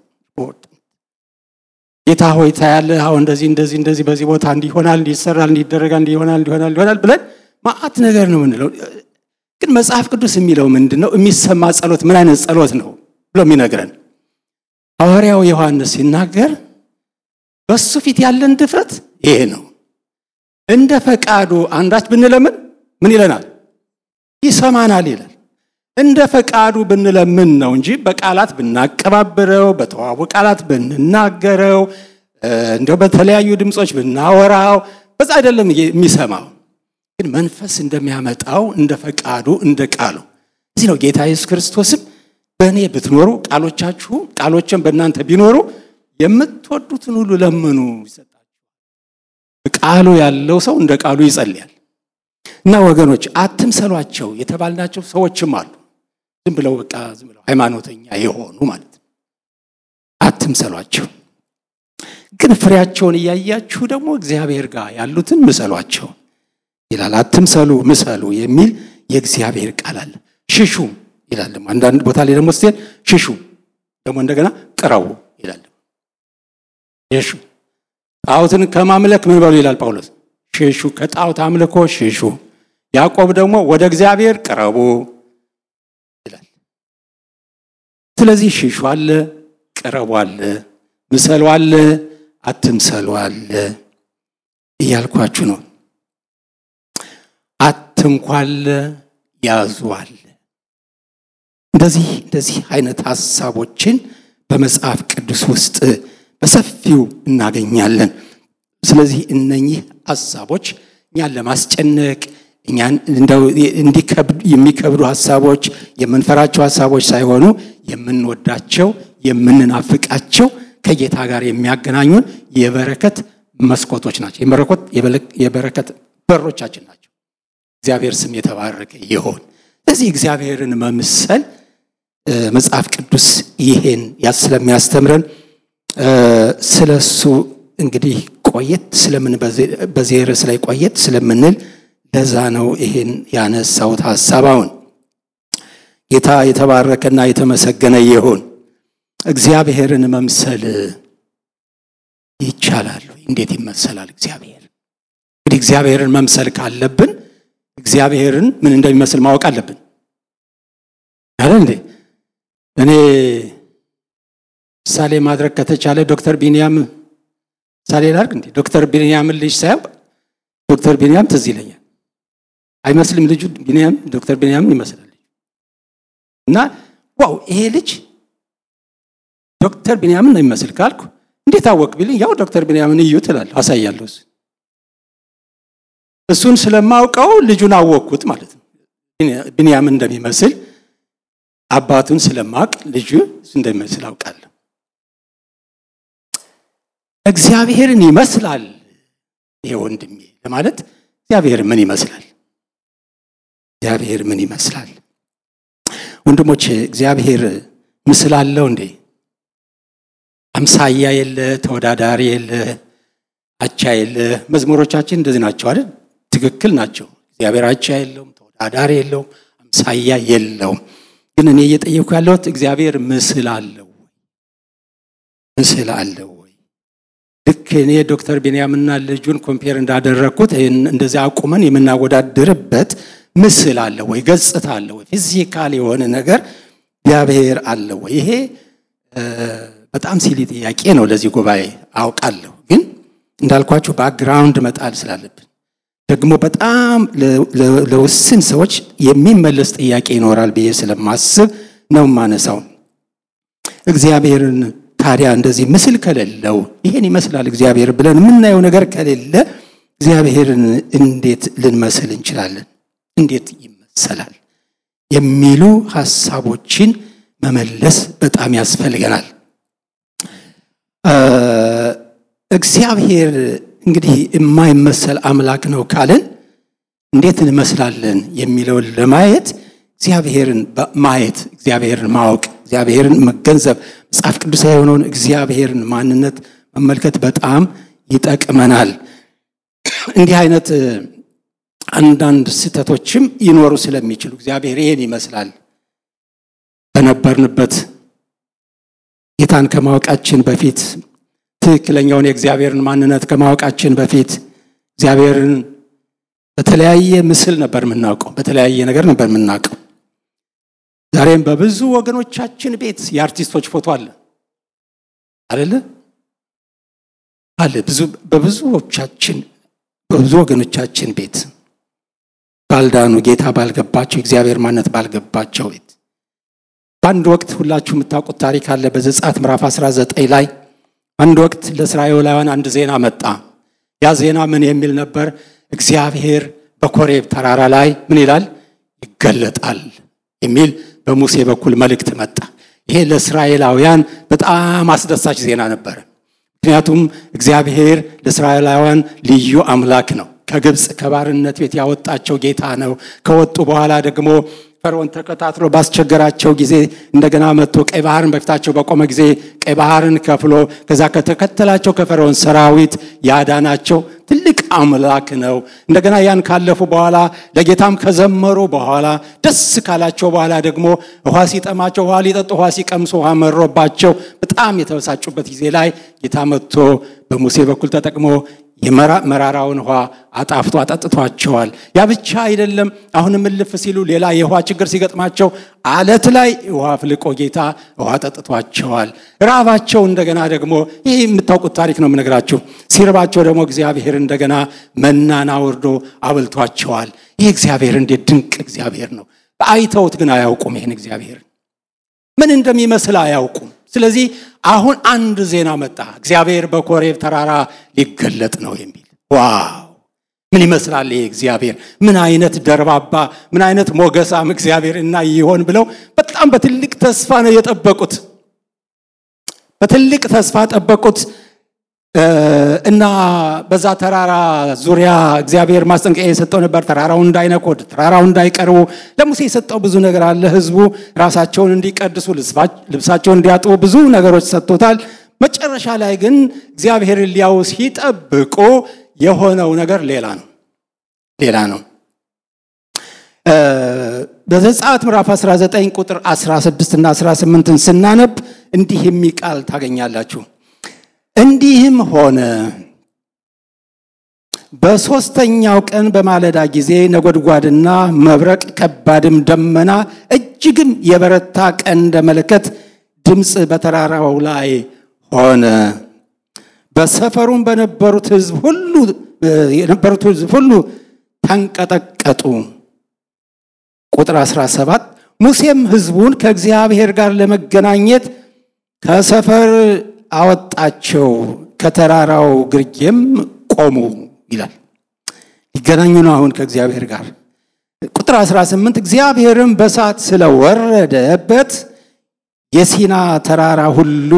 ጌታ ሆይ ታያለህ፣ አሁን እንደዚህ በዚህ ቦታ እንዲሆናል፣ እንዲሰራል፣ እንዲደረጋል፣ እንዲሆናል ብለን ማአት ነገር ነው የምንለው። ግን መጽሐፍ ቅዱስ የሚለው ምንድነው? የሚሰማ ጸሎት ምን አይነት ጸሎት ነው ብሎ የሚነግረን ሐዋርያው ዮሐንስ ሲናገር በሱ ፊት ያለን ድፍረት ይሄ ነው። እንደ ፈቃዱ አንዳች ብንለምን ምን ይለናል? ይሰማናል ይላል። እንደ ፈቃዱ ብንለምን ነው እንጂ በቃላት ብናቀባብረው፣ በተዋቡ ቃላት ብንናገረው፣ እንደው በተለያዩ ድምጾች ብናወራው በዛ አይደለም የሚሰማው። ግን መንፈስ እንደሚያመጣው እንደ ፈቃዱ እንደ ቃሉ። እዚህ ነው ጌታ ኢየሱስ ክርስቶስም በእኔ ብትኖሩ ቃሎችን በእናንተ ቢኖሩ የምትወዱትን ሁሉ ለምኑ ይሰጣችኋል። ቃሉ ያለው ሰው እንደ ቃሉ ይጸልያል። እና ወገኖች አትምሰሏቸው የተባልናቸው ሰዎችም አሉ። ዝም ብለው ሃይማኖተኛ የሆኑ ማለት ነው። አትምሰሏቸው። ግን ፍሬያቸውን እያያችሁ ደግሞ እግዚአብሔር ጋር ያሉትን ምሰሏቸው ይላል። አትምሰሉ ምሰሉ የሚል የእግዚአብሔር ቃል አለ። ሽሹ ይላል። አንዳንድ ቦታ ላይ ደግሞ ሲል ሽሹ ደግሞ እንደገና ቅረቡ ይላል። ሽሹ ጣዖትን ከማምለክ ምን በሉ ይላል ጳውሎስ? ሽሹ፣ ከጣዖት አምልኮ ሽሹ። ያዕቆብ ደግሞ ወደ እግዚአብሔር ቅረቡ ይላል። ስለዚህ ሽሹ አለ፣ ቅረቡ አለ፣ ምሰሉ አለ፣ አትምሰሉ አለ እያልኳችሁ ነው። አትንኳለ፣ ያዙ አለ። እንደዚህ አይነት ሐሳቦችን በመጽሐፍ ቅዱስ ውስጥ በሰፊው እናገኛለን። ስለዚህ እነኚህ ሐሳቦች እኛን ለማስጨነቅ እኛን እንደው የሚከብዱ ሐሳቦች፣ የምንፈራቸው ሐሳቦች ሳይሆኑ የምንወዳቸው፣ የምንናፍቃቸው ከጌታ ጋር የሚያገናኙን የበረከት መስኮቶች ናቸው። የበረከት በሮቻችን ናቸው። እግዚአብሔር ስም የተባረከ ይሁን። ስለዚህ እግዚአብሔርን መምሰል መጽሐፍ ቅዱስ ይሄን ስለሚያስተምረን ስለሱ እንግዲህ ቆየት ስለምን በዚህ ርዕስ ላይ ቆየት ስለምንል ለዛ ነው ይሄን ያነሳሁት ሐሳባውን። ጌታ የተባረከና የተመሰገነ ይሁን። እግዚአብሔርን መምሰል ይቻላል? እንዴት ይመሰላል እግዚአብሔር? እንግዲህ እግዚአብሔርን መምሰል ካለብን እግዚአብሔርን ምን እንደሚመስል ማወቅ አለብን አይደል እንዴ? እኔ ምሳሌ ማድረግ ከተቻለ ዶክተር ቢንያም ምሳሌ ላድርግ እንዴ? ዶክተር ቢንያምን ልጅ ሳይሆን ዶክተር ቢንያም ትዝ ይለኛል። አይመስልም? ልጁ ቢንያም ዶክተር ቢንያምን ይመስላል። እና ዋው ይሄ ልጅ ዶክተር ቢንያምን ነው የሚመስል ካልኩ እንዴት አወቅ ቢልኝ ያው ዶክተር ቢንያምን እዩ ትላለህ፣ አሳያለሁ። እሱን ስለማውቀው ልጁን አወቅኩት ማለት ነው። ቢንያምን እንደሚመስል አባቱን ስለማውቅ ልጁ እንደሚመስል አውቃለሁ። እግዚአብሔርን ይመስላል ይሄ ወንድሜ ለማለት እግዚአብሔር ምን ይመስላል? እግዚአብሔር ምን ይመስላል? ወንድሞቼ እግዚአብሔር ምስል አለው እንዴ? አምሳያ የለ፣ ተወዳዳሪ የለ፣ አቻ የለ። መዝሙሮቻችን እንደዚህ ናቸው አይደል? ትክክል ናቸው። እግዚአብሔር አቻ የለውም፣ ተወዳዳሪ የለውም፣ አምሳያ የለውም። ግን እኔ እየጠየኩ ያለሁት እግዚአብሔር ምስል አለው? ምስል አለው ወይ? ልክ እኔ ዶክተር ቢንያምና ልጁን ኮምፔር እንዳደረኩት እንደዚህ አቁመን የምናወዳድርበት ምስል አለ ወይ? ገጽታ አለ ወይ? ፊዚካል የሆነ ነገር እግዚአብሔር አለ ወይ? ይሄ በጣም ሲሊ ጥያቄ ነው ለዚህ ጉባኤ አውቃለሁ። ግን እንዳልኳችሁ ባክግራውንድ መጣል ስላለብን ደግሞ በጣም ለውስን ሰዎች የሚመለስ ጥያቄ ይኖራል ብዬ ስለማስብ ነው ማነሳው። እግዚአብሔርን ታዲያ እንደዚህ ምስል ከሌለው ይሄን ይመስላል እግዚአብሔር ብለን የምናየው ነገር ከሌለ እግዚአብሔርን እንዴት ልንመስል እንችላለን? እንዴት ይመሰላል? የሚሉ ሐሳቦችን መመለስ በጣም ያስፈልገናል። እግዚአብሔር እንግዲህ የማይመሰል አምላክ ነው ካለን እንዴት እንመስላለን የሚለውን ለማየት እግዚአብሔርን ማየት፣ እግዚአብሔርን ማወቅ፣ እግዚአብሔርን መገንዘብ፣ መጽሐፍ ቅዱሳዊ የሆነውን እግዚአብሔርን ማንነት መመልከት በጣም ይጠቅመናል። እንዲህ አይነት አንዳንድ ስህተቶችም ይኖሩ ስለሚችሉ እግዚአብሔር ይሄን ይመስላል በነበርንበት ጌታን ከማወቃችን በፊት ትክክለኛውን የእግዚአብሔርን ማንነት ከማወቃችን በፊት እግዚአብሔርን በተለያየ ምስል ነበር የምናውቀው፣ በተለያየ ነገር ነበር የምናውቀው። ዛሬም በብዙ ወገኖቻችን ቤት የአርቲስቶች ፎቶ አለ አይደለ? አለ በብዙ ወገኖቻችን ቤት ባልዳኑ ጌታ ባልገባቸው እግዚአብሔር ማንነት ባልገባቸው ቤት። በአንድ ወቅት ሁላችሁ የምታውቁት ታሪክ አለ። በዘጸአት ምዕራፍ 19 ላይ አንድ ወቅት ለእስራኤላውያን አንድ ዜና መጣ። ያ ዜና ምን የሚል ነበር? እግዚአብሔር በኮሬብ ተራራ ላይ ምን ይላል? ይገለጣል የሚል በሙሴ በኩል መልእክት መጣ። ይሄ ለእስራኤላውያን በጣም አስደሳች ዜና ነበር። ምክንያቱም እግዚአብሔር ለእስራኤላውያን ልዩ አምላክ ነው። ከግብጽ ከባርነት ቤት ያወጣቸው ጌታ ነው። ከወጡ በኋላ ደግሞ ፈርዖን ተከታትሎ ባስቸገራቸው ጊዜ እንደገና መጥቶ ቀይ ባህርን በፊታቸው በቆመ ጊዜ ቀይ ባህርን ከፍሎ ከዛ ከተከተላቸው ከፈርዖን ሰራዊት ያዳናቸው ትልቅ አምላክ ነው። እንደገና ያን ካለፉ በኋላ ለጌታም ከዘመሩ በኋላ ደስ ካላቸው በኋላ ደግሞ ውሃ ሲጠማቸው ውሃ ሊጠጡ ውሃ ሲቀምሱ ውሃ መሮባቸው በጣም የተበሳጩበት ጊዜ ላይ ጌታ መጥቶ በሙሴ በኩል ተጠቅሞ የመራራውን ውሃ አጣፍቶ አጠጥቷቸዋል። ያ ብቻ አይደለም። አሁንም እልፍ ሲሉ ሌላ የውሃ ችግር ሲገጥማቸው አለት ላይ ውሃ ፍልቆ ጌታ ውሃ አጠጥቷቸዋል። ራባቸው እንደገና ደግሞ ይሄ የምታውቁት ታሪክ ነው የምነግራችሁ። ሲርባቸው ደግሞ እግዚአብሔር እንደገና መናን አውርዶ አብልቷቸዋል። ይሄ እግዚአብሔር እንዴት ድንቅ እግዚአብሔር ነው! አይተውት ግን አያውቁም። ይሄን እግዚአብሔር ምን እንደሚመስል አያውቁም። ስለዚህ አሁን አንድ ዜና መጣ። እግዚአብሔር በኮሬብ ተራራ ሊገለጥ ነው የሚል። ዋው! ምን ይመስላል ይሄ እግዚአብሔር? ምን አይነት ደርባባ፣ ምን አይነት ሞገሳም እግዚአብሔር እና ይሆን ብለው በጣም በትልቅ ተስፋ ነው የጠበቁት። በትልቅ ተስፋ ጠበቁት እና በዛ ተራራ ዙሪያ እግዚአብሔር ማስጠንቀቂያ የሰጠው ነበር። ተራራው እንዳይነኩት፣ ተራራው እንዳይቀርቡ። ለሙሴ የሰጠው ብዙ ነገር አለ። ህዝቡ ራሳቸውን እንዲቀድሱ፣ ልብሳቸውን እንዲያጥቡ ብዙ ነገሮች ሰጥቶታል። መጨረሻ ላይ ግን እግዚአብሔርን ሊያዩ ሲጠብቁ የሆነው ነገር ሌላ ነው። በዘጸአት ምዕራፍ 19 ቁጥር 16 እና 18ን ስናነብ እንዲህ የሚል ቃል ታገኛላችሁ። እንዲህም ሆነ በሶስተኛው ቀን በማለዳ ጊዜ ነጎድጓድና መብረቅ ከባድም ደመና እጅግም የበረታ ቀንደ መለከት ድምፅ በተራራው ላይ ሆነ። በሰፈሩም የነበሩት ሕዝብ ሁሉ ተንቀጠቀጡ። ቁጥር 17 ሙሴም ሕዝቡን ከእግዚአብሔር ጋር ለመገናኘት ከሰፈር አወጣቸው፣ ከተራራው ግርጌም ቆሙ ይላል። ሊገናኙ ነው አሁን ከእግዚአብሔር ጋር። ቁጥር 18 እግዚአብሔርም በእሳት ስለወረደበት የሲና ተራራ ሁሉ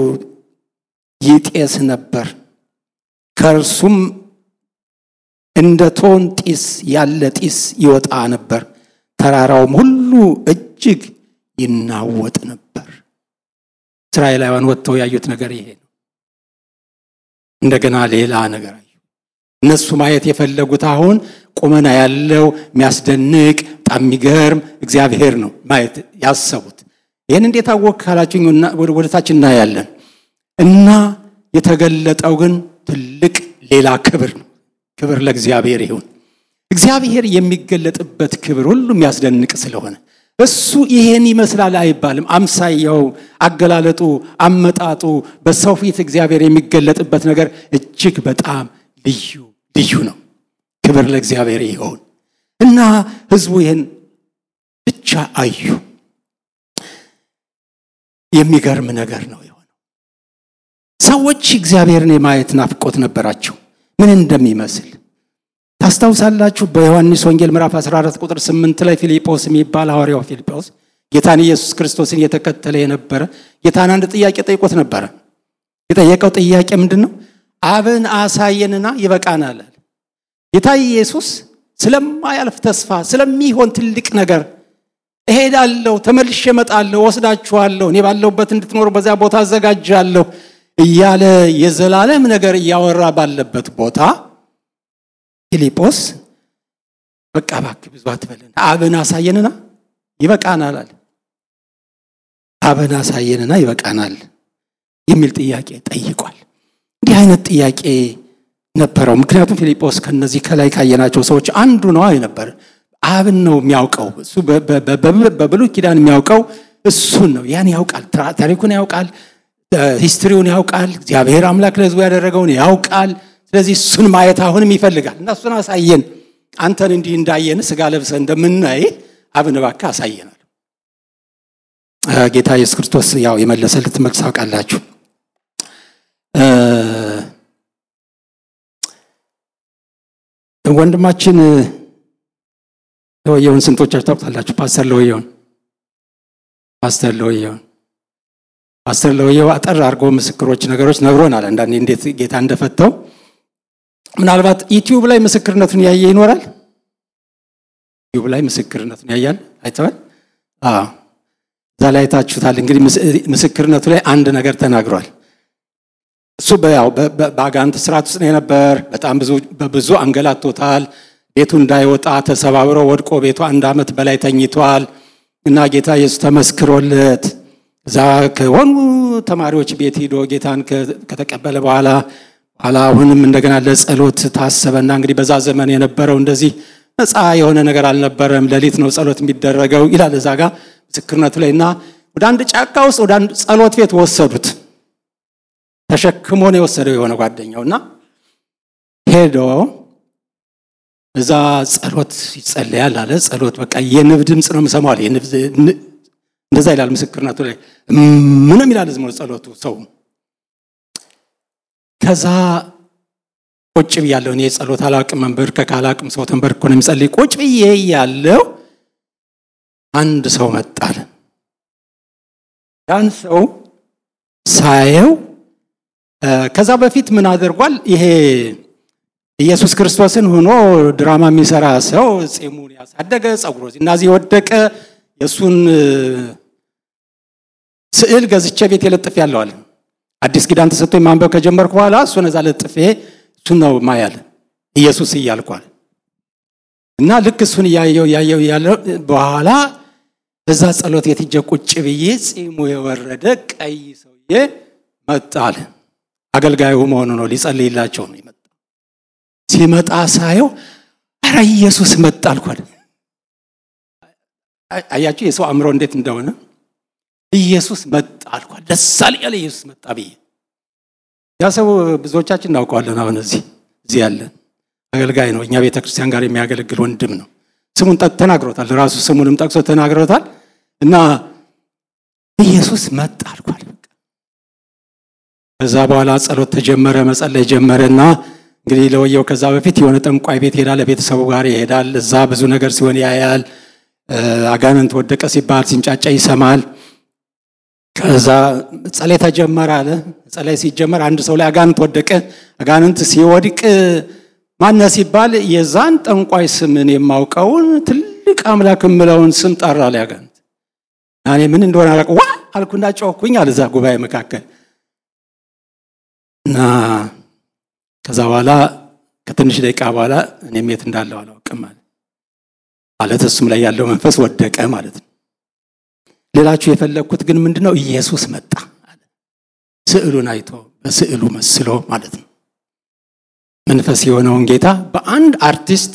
ይጤስ ነበር፣ ከእርሱም እንደ ቶን ጢስ ያለ ጢስ ይወጣ ነበር፣ ተራራውም ሁሉ እጅግ ይናወጥ ነበር። እስራኤላውያን ወጥተው ያዩት ነገር ይሄ ነው። እንደገና ሌላ ነገር አዩ። እነሱ ማየት የፈለጉት አሁን ቁመና ያለው የሚያስደንቅ በጣም የሚገርም እግዚአብሔር ነው ማየት ያሰቡት። ይሄን እንዴት አወቅ ካላችሁ ወደታች እናያለን። እና የተገለጠው ግን ትልቅ ሌላ ክብር ነው። ክብር ለእግዚአብሔር ይሁን። እግዚአብሔር የሚገለጥበት ክብር ሁሉ የሚያስደንቅ ስለሆነ እሱ ይሄን ይመስላል አይባልም። አምሳያው፣ አገላለጡ፣ አመጣጡ በሰው ፊት እግዚአብሔር የሚገለጥበት ነገር እጅግ በጣም ልዩ ነው። ክብር ለእግዚአብሔር ይሁን። እና ህዝቡ ይሄን ብቻ አዩ። የሚገርም ነገር ነው የሆነው። ሰዎች እግዚአብሔርን የማየት ናፍቆት ነበራቸው ምን እንደሚመስል ታስታውሳላችሁ በዮሐንስ ወንጌል ምዕራፍ 14 ቁጥር 8 ላይ ፊልጶስ የሚባል ሐዋርያው ፊልጶስ ጌታን ኢየሱስ ክርስቶስን የተከተለ የነበረ ጌታን አንድ ጥያቄ ጠይቆት ነበር የጠየቀው ጥያቄ ምንድነው አብን አሳየንና ይበቃናል ጌታ ኢየሱስ ስለማያልፍ ተስፋ ስለሚሆን ትልቅ ነገር እሄዳለሁ ተመልሼ እመጣለሁ ወስዳችኋለሁ እኔ ባለሁበት እንድትኖሩ በዛ ቦታ አዘጋጃለሁ እያለ የዘላለም ነገር ያወራ ባለበት ቦታ ፊልጶስ በቃ ባክ ብዙ አትበለን አብን አሳየንና ይበቃናል አለ አብን አሳየንና ይበቃናል የሚል ጥያቄ ጠይቋል እንዲህ አይነት ጥያቄ ነበረው ምክንያቱም ፊልጶስ ከነዚህ ከላይ ካየናቸው ሰዎች አንዱ ነው ነበር አብን ነው የሚያውቀው እሱ በብሉይ ኪዳን የሚያውቀው እሱን ነው ያን ያውቃል ታሪኩን ያውቃል ሂስትሪውን ያውቃል እግዚአብሔር አምላክ ለሕዝቡ ያደረገውን ያውቃል ስለዚህ እሱን ማየት አሁንም ይፈልጋል እና እሱን አሳየን አንተን እንዲህ እንዳየን ስጋ ለብሰ እንደምናይ አብን ባካ አሳየናል ጌታ ኢየሱስ ክርስቶስ ያው የመለሰለት መልስ አውቃላችሁ ወንድማችን ለወየውን ስንቶቻችሁ ታውቃላችሁ ፓስተር ለወየው አጠር አርጎ ምስክሮች ነገሮች ነግሮናል አንዳንዴ እንዴት ጌታ እንደፈተው ምናልባት ዩቲዩብ ላይ ምስክርነቱን ያየ ይኖራል ዩቲዩብ ላይ ምስክርነቱን ያያል አይተዋል ዛላይ ታችሁታል እንግዲህ ምስክርነቱ ላይ አንድ ነገር ተናግሯል እሱ በአጋንንት ስርዓት ውስጥ ነበር በጣም በብዙ አንገላቶታል ቤቱ እንዳይወጣ ተሰባብሮ ወድቆ ቤቱ 1 አመት በላይ ተኝቷል እና ጌታ ኢየሱስ ተመስክሮለት ዛ ከሆኑ ተማሪዎች ቤት ሄዶ ጌታን ከተቀበለ በኋላ አሁንም እንደገና ለጸሎት ታሰበና እንግዲህ በዛ ዘመን የነበረው እንደዚህ ነፃ የሆነ ነገር አልነበረም ለሊት ነው ጸሎት የሚደረገው ይላል እዛጋ ምስክርነቱ ላይና ወደ አንድ ጫካ ውስጥ ወደ አንድ ጸሎት ቤት ወሰዱት ተሸክሞ ነው የወሰደው የሆነ ጓደኛውና ሄዶ እዛ ጸሎት ይጸልያል አለ ጸሎት በቃ የንብ ድምጽ ነው የምሰማው አለ የንብ እንደዛ ይላል ምስክርነቱ ላይ ምንም ይላል ዝም ብሎ ጸሎቱ ሰው ከዛ ቁጭ ብያለሁ እኔ ጸሎት አላቅም መንበር ከካላቅም ሰው ተንበርኮ ነው የሚጸልይ ቁጭ ብዬ ያለው አንድ ሰው መጣል ያን ሰው ሳየው ከዛ በፊት ምን አድርጓል ይሄ ኢየሱስ ክርስቶስን ሆኖ ድራማ የሚሰራ ሰው ጺሙን ያሳደገ ጸጉሩ እነዚህ ወደቀ የሱን ስዕል ገዝቼ ቤት የለጥፍ ያለው አለ አዲስ ኪዳን ተሰጥቶኝ ማንበብ ከጀመርኩ በኋላ እሱን እዛ ለጥፌ እሱን ነው ማያል ኢየሱስ ይያልኳል እና ልክ እሱን ያየው በኋላ በዛ ጸሎት የትጀ ቁጭ ብዬ ጺሙ የወረደ ቀይ ሰውዬ መጣል አገልጋዩ መሆኑ ነው ሊጸልይላቸው ነው ይመጣ ሲመጣ ሳየው አረ ኢየሱስ መጣ አልኳል አያችሁ የሰው አምሮ እንዴት እንደሆነ ኢየሱስ መጣ አልኳል ደሳል ያለ ኢየሱስ መጣ ብዬ ያ ሰው ብዙዎቻችን እናውቀዋለን አሁን እዚህ ያለን አገልጋይ ነው እኛ ቤተክርስቲያን ጋር የሚያገለግል ወንድም ነው ስሙን ተናግሮታል ራሱ ስሙንም ጠቅሶ ተናግሮታል እና ኢየሱስ መጣ አልኳል ከዛ በኋላ ጸሎት ተጀመረ መጸለይ ጀመረና እንግዲህ ለወየው ከዛ በፊት የሆነ ጠንቋይ ቤት ሄዳለ ቤተሰቡ ጋር ይሄዳል እዛ ብዙ ነገር ሲሆን ያያል አጋንንት ወደቀ ሲባል ሲንጫጫ ይሰማል ከዛ ጸሎት ተጀመረ አለ ጸሎት ሲጀመር አንድ ሰው ላይ አጋንንት ወደቀ አጋንንት ሲወድቅ ማን ሲባል የዛን ጠንቋይ ስምን የማውቀውን ትልቅ አምላክ ምለውን ስም ጠራ ላይ አጋንንት እኔ ምን እንደሆነ አላውቅም አልኩና ጮህኩኝ አለ እዛ ጉባኤ መካከል እና ከዛ በኋላ ከትንሽ ደቂቃ በኋላ እኔም የት እንዳለው አላውቅም ማለት እሱም ላይ ያለው መንፈስ ወደቀ ማለት ነው ሌላችሁ የፈለኩት ግን ምንድነው ኢየሱስ መጣ አለ ስዕሉን አይቶ በስዕሉ መስሎ ማለት ነው መንፈስ የሆነውን ጌታ በአንድ አርቲስት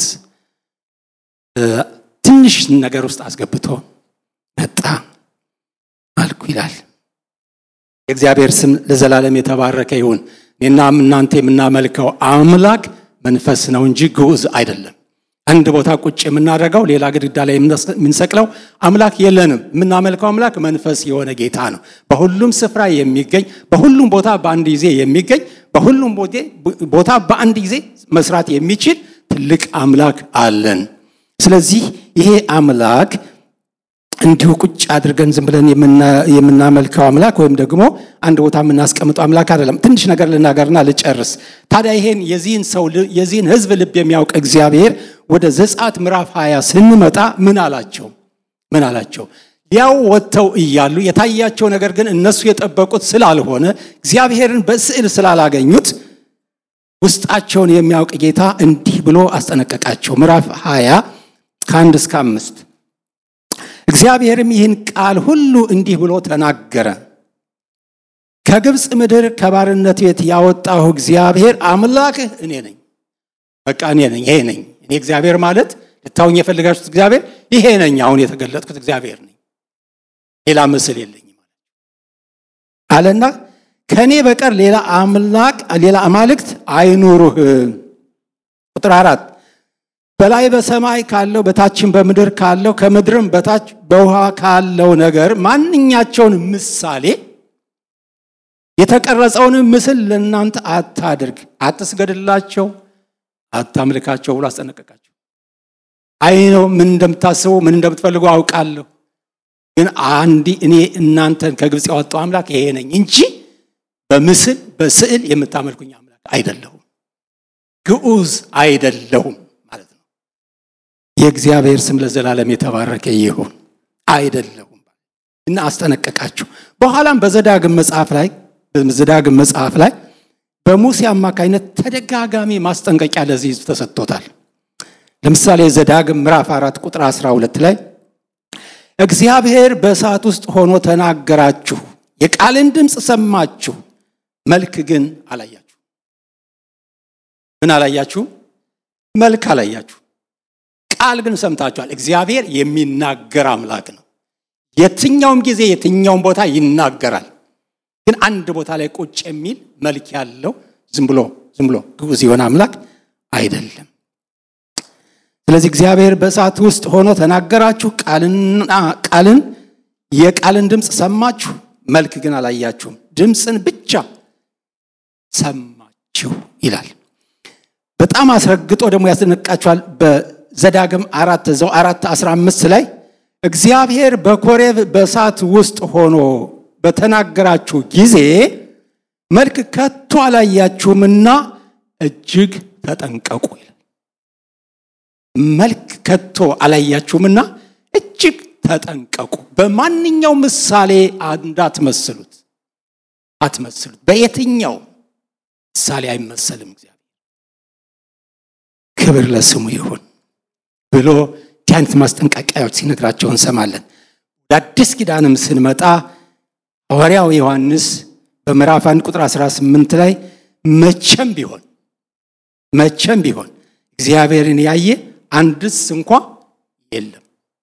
ትንሽ ነገር ውስጥ አስገብቶ መጣ አልኩ ይላል የእግዚአብሔር ስም ለዘላለም የተባረከ ይሁን እኛም እናንተ የምናመልከው አምላክ መንፈስ ነው እንጂ ግዑዝ አይደለም አንድ ቦታ ቁጭ የምናደርገው ሌላ ግድግዳ ላይ የምንሰቅለው አምላክ የለንም። የምናመልከው አምላክ መንፈስ የሆነ ጌታ ነው። በሁሉም ስፍራ የሚገኝ፣ በሁሉም ቦታ በአንድ ጊዜ የሚገኝ፣ በሁሉም ቦታ በአንድ ጊዜ መስራት የሚችል ትልቅ አምላክ አለን። ስለዚህ ይሄ አምላክ እንዲሁ ቁጭ አድርገን ዝም ብለን የምናመልከው አምላክ ወይም ደግሞ አንድ ቦታ የምናስቀምጠው አምላክ አይደለም። ትንሽ ነገር ልናገርና ልጨርስ። ታዲያ ይሄን የዚህን ሕዝብ ልብ የሚያውቅ እግዚአብሔር ወደ ዘጸአት ምዕራፍ 20 ስንመጣ ምን አላቸው? ያው ወጥተው እያሉ የታያቸው ነገር ግን እነሱ የጠበቁት ስላልሆነ እግዚአብሔርን በስዕል ስላላገኙት ውስጣቸውን የሚያውቅ ጌታ እንዲህ ብሎ አስጠነቀቃቸው። ምዕራፍ 20 ከ1 እስከ 5 እግዚአብሔርም ይህን ቃል ሁሉ እንዲህ ብሎ ተናገረ። ከግብፅ ምድር ከባርነት ቤት ያወጣሁ እግዚአብሔር አምላክህ እኔ ነኝ። በቃ እኔ ነኝ፣ ይሄ ነኝ። እኔ እግዚአብሔር ማለት ልታውኝ የፈልጋችሁት እግዚአብሔር ይሄ ነኝ። አሁን የተገለጥኩት እግዚአብሔር ነኝ፣ ሌላ ምስል የለኝም አለና ከኔ በቀር ሌላ አማልክት አይኑሩህ። ቁጥር 4 በላይ በሰማይ ካለው በታችም በምድር ካለው ከምድርም በታች በውሃ ካለው ነገር ማንኛቸውን ምሳሌ የተቀረጸውን ምስል ለእናንተ አታድርግ፣ አትስገድላቸው፣ አታምልካቸው ብሎ አስጠነቀቃቸው። አይነው ምን እንደምታስቡ ምን እንደምትፈልጉ አውቃለሁ፣ ግን እኔ እናንተን ከግብፅ ያወጣው አምላክ ይሄ ነኝ እንጂ በምስል በስዕል የምታመልኩኝ አምላክ አይደለሁም፣ ግዑዝ አይደለሁም ማለት ነው። የእግዚአብሔር ስም ለዘላለም የተባረከ ይሁን። አይደለሁም እና አስጠነቀቃቸው። በኋላም በዘዳግም መጽሐፍ ላይ በሙሴ አማካይነት ተደጋጋሚ ማስጠንቀቂያ ለዚህ ሕዝብ ተሰጥቶታል። ለምሳሌ ዘዳግም ምዕራፍ 4 ቁጥር 12 ላይ እግዚአብሔር በእሳት ውስጥ ሆኖ ተናገራችሁ፣ የቃልን ድምፅ ሰማችሁ፣ መልክ ግን አላያችሁ። ምን አላያችሁ? መልክ አላያችሁ። ቃል ግን ሰምታችኋል። እግዚአብሔር የሚናገር አምላክ ነው። የትኛውም ጊዜ የትኛውም ቦታ ይናገራል። ግን አንድ ቦታ ላይ ቁጭ የሚል መልክ ያለው ዝም ብሎ ግዑዝ የሆነ አምላክ አይደለም። ስለዚህ እግዚአብሔር በእሳት ውስጥ ሆኖ ተናገራችሁ፣ የቃልን ድምፅ ሰማችሁ፣ መልክ ግን አላያችሁም፣ ድምፅን ብቻ ሰማችሁ ይላል። በጣም አስረግጦ ደግሞ ያስደነቃችኋል። በዘዳግም 4:15 ላይ እግዚአብሔር በኮሬብ በእሳት ውስጥ ሆኖ በተናገራችሁ ጊዜ መልክ ከቶ አላያችሁምና እጅግ ተጠንቀቁ ይላል። መልክ ከቶ አላያችሁምና እጅግ ተጠንቀቁ። በማንኛው ምሳሌ አትመስሉት። በየትኛው ምሳሌ አይመሰልም እግዚአብሔር። ክብር ለስሙ ይሁን ብሎ ዲያንት ማስጠንቀቂያዎች ሲነግራቸው እንሰማለን። ወደ አዲስ ኪዳንም ስንመጣ ሐዋርያው ዮሐንስ በምዕራፍ 1 ቁጥር 18 ላይ መቼም ቢሆን እግዚአብሔርን ያየ አንድስ እንኳ የለም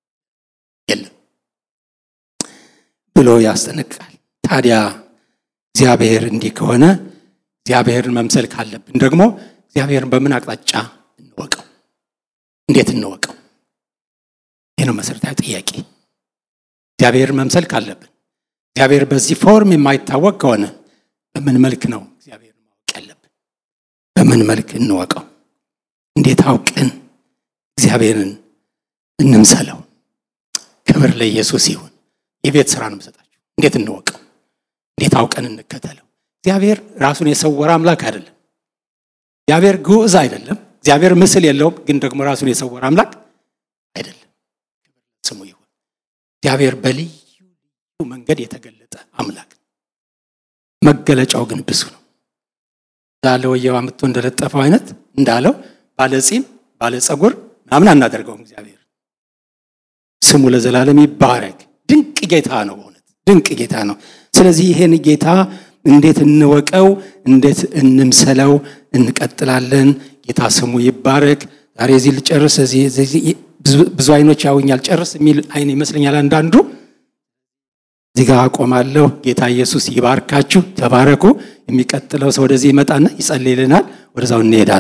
ብሎ ያስጠነቅቃል። ታዲያ እግዚአብሔር እንዲህ ከሆነ እግዚአብሔርን መምሰል ካለብን ደግሞ እግዚአብሔርን በምን አቅጣጫ እንወቀው? እንዴት እንወቀው? ይህ ነው መሰረታዊ ጥያቄ። እግዚአብሔርን መምሰል ካለብን እግዚአብሔር በዚህ ፎርም የማይታወቅ ከሆነ በምን መልክ ነው እግዚአብሔርን ማወቅ ያለብን? በምን መልክ እንወቀው? እንዴት አውቀን እግዚአብሔርን እንምሰለው? ክብር ለኢየሱስ ይሁን። የቤት ስራ ነው የምሰጣችሁ። እንዴት እንወቀው? እንዴት አውቀን እንከተለው? እግዚአብሔር ራሱን የሰወረ አምላክ አይደለም። እግዚአብሔር ግዑዝ አይደለም። እግዚአብሔር ምስል የለውም፣ ግን ደግሞ ራሱን የሰወረ አምላክ አይደለም። ስሙ ይሁን። እግዚአብሔር በልዩ መንገድ የተገለጠ አምላክ፣ መገለጫው ግን ብዙ ነው። ዛለው የዋምቶ እንደለጠፈው አይነት እንዳለው ባለጺም ባለጸጉር ምናምን አናደርገውም። እግዚአብሔር ስሙ ለዘላለም ይባረክ። ድንቅ ጌታ ነው፣ በእውነት ድንቅ ጌታ ነው። ስለዚህ ይሄን ጌታ እንዴት እንወቀው? እንዴት እንምሰለው? እንቀጥላለን። ጌታ ስሙ ይባረክ። ዛሬ እዚህ ልጨርስ። ብዙ አይኖች ያውኛል ጨርስ የሚል አይን ይመስለኛል አንዳንዱ። እዚህ ጋር አቆማለሁ። ጌታ ኢየሱስ ይባርካችሁ። ተባረኩ። የሚቀጥለው ሰው ወደዚህ ይመጣና ይጸልይልናል። ወደዛው እንሄዳለን።